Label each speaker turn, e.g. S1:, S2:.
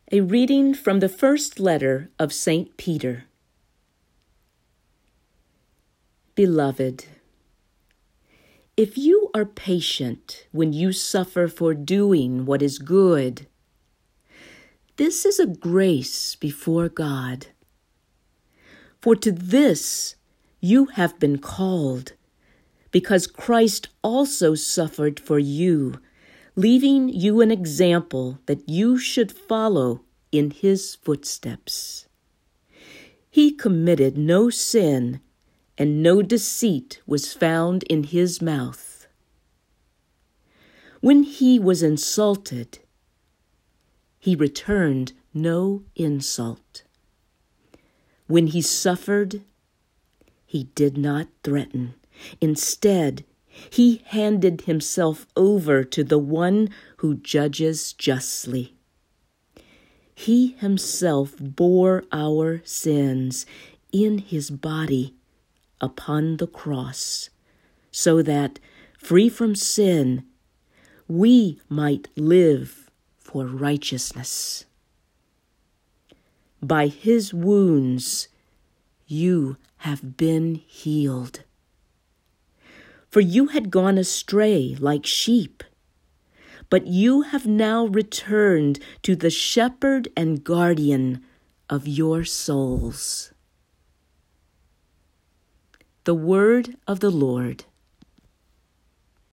S1: A reading from the first letter of St. Peter. Beloved, if you are patient when you suffer for doing what is good, this is a grace before God. For to this you have been called, because Christ also suffered for you, leaving you an example that you should follow in his footsteps. He committed no sin, and no deceit was found in his mouth. When he was insulted, he returned no insult. When he suffered, he did not threaten. Instead, he handed himself over to the one who judges justly. He himself bore our sins in his body upon the cross, so that, free from sin, we might live for righteousness. By his wounds, you have been healed. For you had gone astray like sheep, but you have now returned to the shepherd and guardian of your souls. The word of the Lord.